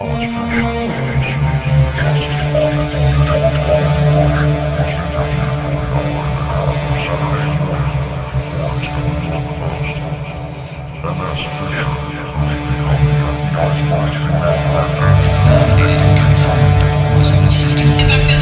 Navigator confirmed. Was in assistant.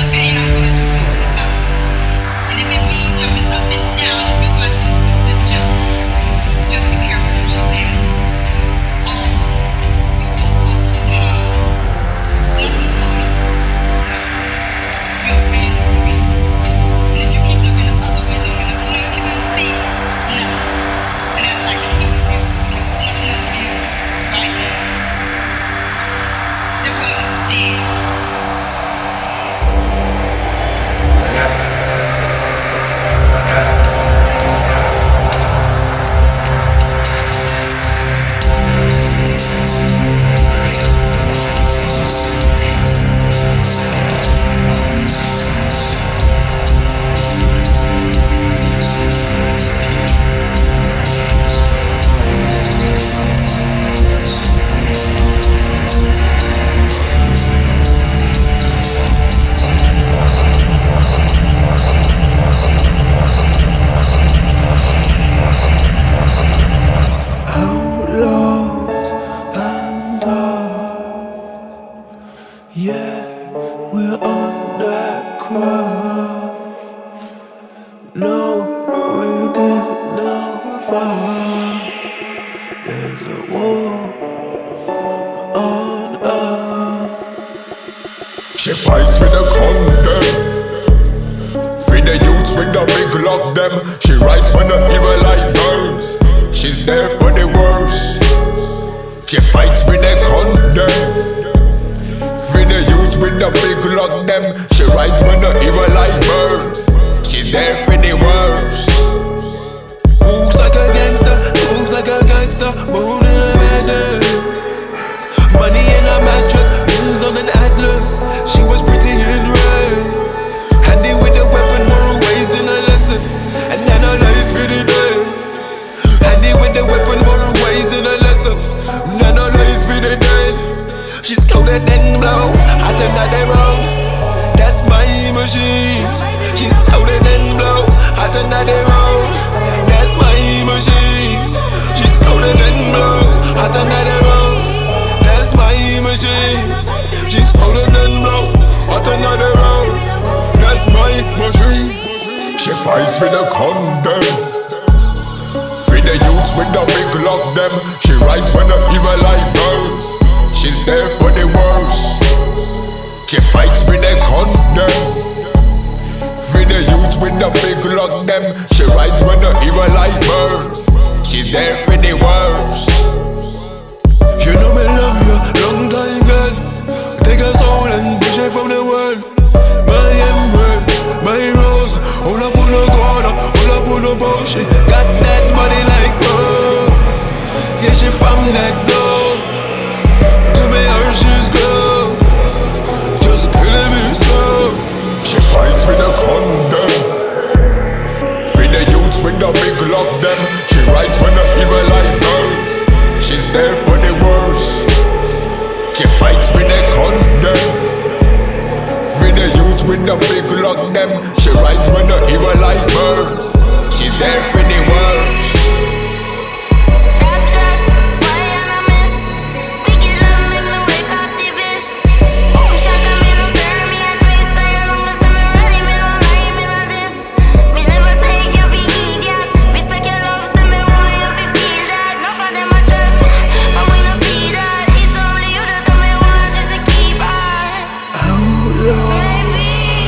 Yeah, we're on that crowd. No, we're giving no fire. There's a war on us. She fights with the condom. Feed the youth with the big lock them. She writes when the evil light burns. She's there for the worst. She fights with the condom. Feed the youth with the big lock them. She writes when the evil light burns. She's there for the worst. Moves like a gangster, moves like a gangster. Moon in a madness. Money in a mattress, bills on an atlas. She was pretty in red. Handy with the weapon, moral ways in a lesson. And analyze for the day. Handy with the weapon, moral ways in a lesson. And analyze for the dead. She's coded and blow at another road. That's my machine. She's coded and blow at another road. That's my machine. She's coded and blow at another road. That's my machine. She's coded and blow at another road. That's my machine. She fights with the condom. Feed the youth with the big lock them. She writes when the evil light burns. She's there for the worst. She fights with the condom. Feed the youth with the big lock them. She writes when the evil light burns. She's there for the worst. You know me love you, long time girl. Take a soul and push it from the world. My emperor, my rose. All up on the corner, all up on the boat. She got that money like gold. Yeah, she from that zone. To me her shoes go. Just killing me slow. She fights with a condom. Feed the youth with the big lock them. She writes when the evil light burns. She's there for the worst. She fights with a condom. Feed the youth with the big lock them. She writes when the evil light burns. She's there for the worst.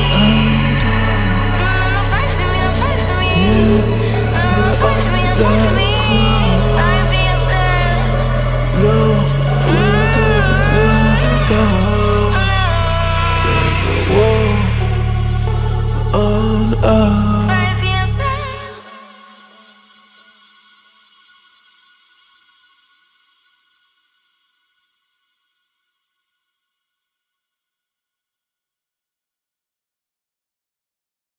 Yeah,